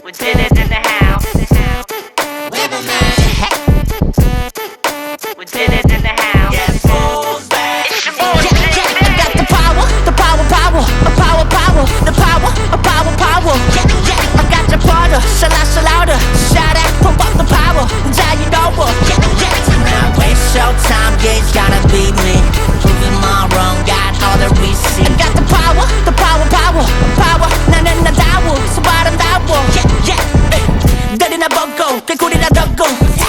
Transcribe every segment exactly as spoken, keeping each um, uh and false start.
We did it in the house. We did it in the house. It's your boy, Yeah, yeah, I got the power, the power, power, a power, power, the power, a power, power. Yeah, yeah, I got the power, shala, shalada, shout out, pump up the power, now you know what. Yeah, yeah. Now it's showtime, yeah, it's gotta be me. Proving my wrong, got all the receipts. I got the power, the power, power, power. 나는 나다워, so 아름다워. Yeah, yeah. 내리나 보고, 개구리나 덮고.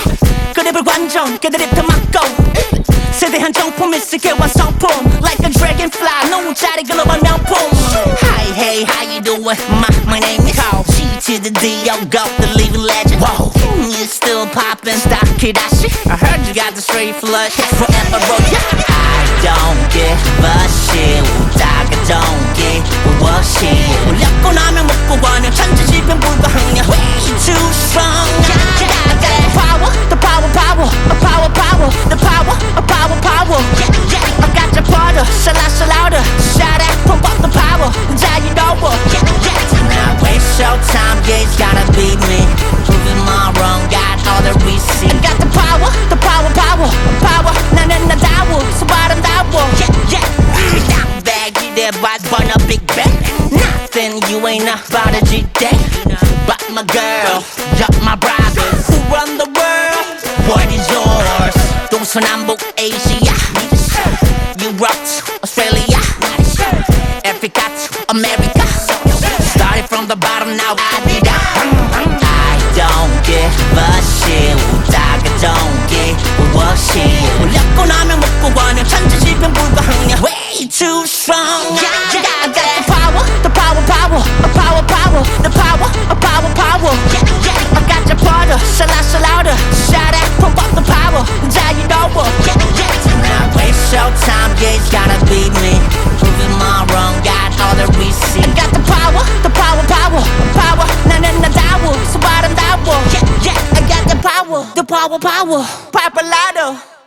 그립을 관전, 걔들이 더 막고. 세대한 정품 있을게 완성품 Like a dragonfly 노자리 글로벌 명품 Hi, hey, how you doing? My, my name is Carl G to the D, yo, go, the living legend Whoa, you still poppin', stop Kidashi I heard you got the straight flush Forever roll, yeah I don't give a shit 웃다가 don't give a shit 울렸고 나면 먹고 가는 천지지변 불가항력 Way too strong I got the power, the power, power A power, power, the power, a power, power yeah, yeah. I got the power, shala, shalada Shout out, pump up the power Now you know what yeah, yeah. Now it's showtime, yeah, it's gotta be me Proving my wrong, got all the receipts I got the power, the power, power Power, 나는 나다워, so 아름다워 yeah, yeah. Now baggy, that boys burn a big bang Nothing you ain't about a G-Day But my girl, yup, my brothers Who run the world? What is yours? 동서남북 Asia Europe to Australia Africa to America Started from the bottom now I did that I don't give a shit 웃다가 don't give a shit 울렸고 나면 먹고 가는 천지지변 불가항력 Way too strong I got the power, the power, power A power, power, the power, a power, power I got the power, shala, shalada Shout out, pump up the power Now you know what Now it's showtime, yeah, it's gotta be me Proving my wrong, got all the receipts I got the power, the power, power Power, 나는 나다워, so 아름다워 Yeah, yeah, I got the power, the power, power Papalado